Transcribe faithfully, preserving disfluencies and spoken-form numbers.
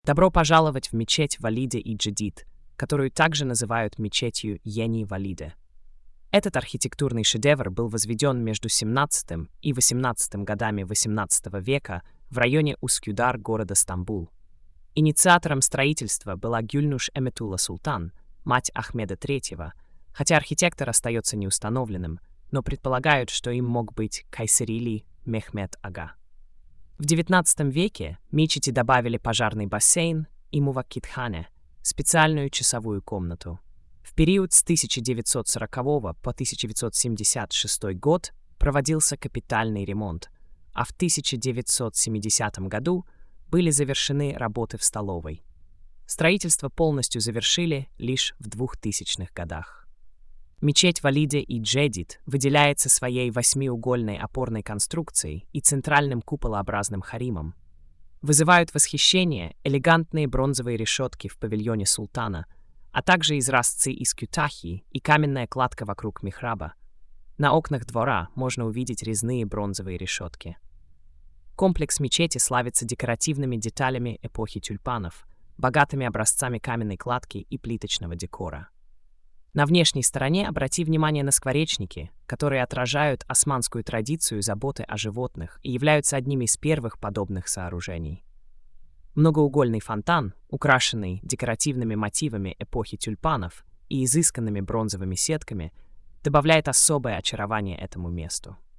Добро пожаловать в мечеть Валиде и Джадид, которую также называют мечетью Ени Валиде. Этот архитектурный шедевр был возведен между семнадцатым и восемнадцатым годами восемнадцатого века в районе Ускюдар города Стамбул. Инициатором строительства была Гюльнуш Эметула Султан, мать Ахмеда третьего, хотя архитектор остается неустановленным, но предполагают, что им мог быть Кайсерили Мехмед Ага. В девятнадцатом веке мечети добавили пожарный бассейн и муваккитхане, специальную часовую комнату. В период с тысяча девятьсот сорокового по тысяча девятьсот семьдесят шестой год проводился капитальный ремонт, а в тысяча девятьсот семидесятом году были завершены работы в столовой. Строительство полностью завершили лишь в двухтысячных годах. Мечеть Валиде и Джадид выделяется своей восьмиугольной опорной конструкцией и центральным куполообразным харимом. Вызывают восхищение элегантные бронзовые решетки в павильоне султана, а также изразцы из кютахи и каменная кладка вокруг михраба. На окнах двора можно увидеть резные бронзовые решетки. Комплекс мечети славится декоративными деталями эпохи тюльпанов, богатыми образцами каменной кладки и плиточного декора. На внешней стороне обрати внимание на скворечники, которые отражают османскую традицию заботы о животных и являются одними из первых подобных сооружений. Многоугольный фонтан, украшенный декоративными мотивами эпохи тюльпанов и изысканными бронзовыми сетками, добавляет особое очарование этому месту.